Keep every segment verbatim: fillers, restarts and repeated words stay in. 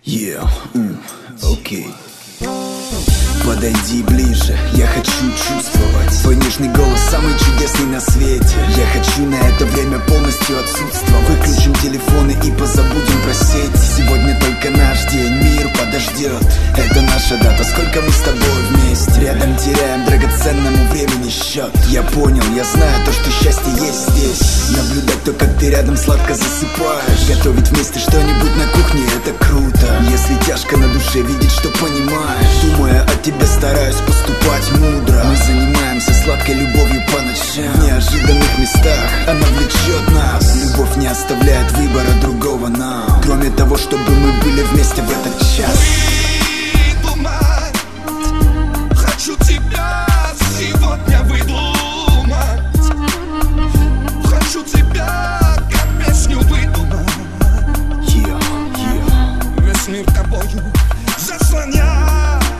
Yeah, mm, окей. Подойди ближе, я хочу чувствовать твой нежный голос, самый чудесный на свете. Я хочу на это время полностью отсутствовать. Выключим телефоны и позабудем про сеть. Сегодня только наш день, мир подождет. Это наша дата, сколько мы с тобой вместе. Рядом теряем драгоценному времени счет. Я понял, я знаю то, что счастье есть здесь. Наблюдать то, как ты рядом сладко засыпаешь. Готовить вместе что-нибудь на кухне, это круто. Если тяжко на душе, видеть, что понимаешь. Думая о тебе, стараюсь поступать мудро. Мы занимаемся сладкой любовью по ночам. В неожиданных местах она влечет нас. Любовь не оставляет выбора другого нам, кроме того, чтобы мы были вместе в этот час. Выдумать, хочу тебя сегодня выдумать. Хочу тебя как песню выдумать. Yeah, yeah. Весь мир тобою заслонять.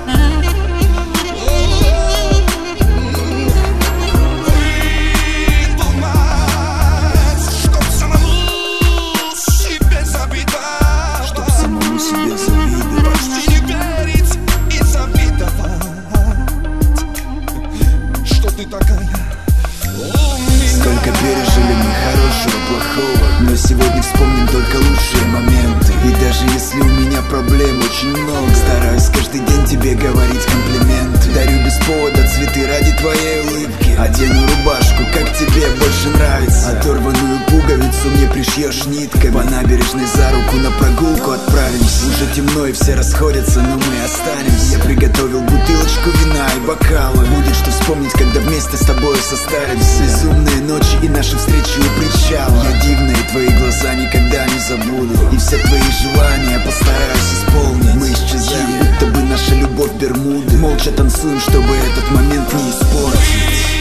Сколько пережили мы хорошего, плохого, но сегодня вспомним только лучшие моменты. И даже если у меня проблем очень много, стараюсь каждый день тебе говорить комплименты. Дарю без повода цветы ради твоей улыбки. Одену рубашку, как тебе больше нравится. Оторванную пуговицу мне пришьешь нитками. По набережной за руку на прогулку отправимся. Уже темно и все расходятся, но мы останемся. Я приготовил бутылочку вина и бокалы. Будет что вспомнить, когда вместе с тобой состаримся. Безумные ночи и наши встречи у причала. Я дивные твои глаза никогда не забуду. И все твои желания постараюсь исполнить. Мы исчезаем, будто бы наша любовь Бермуды. Молча танцуем, чтобы этот момент не испортить.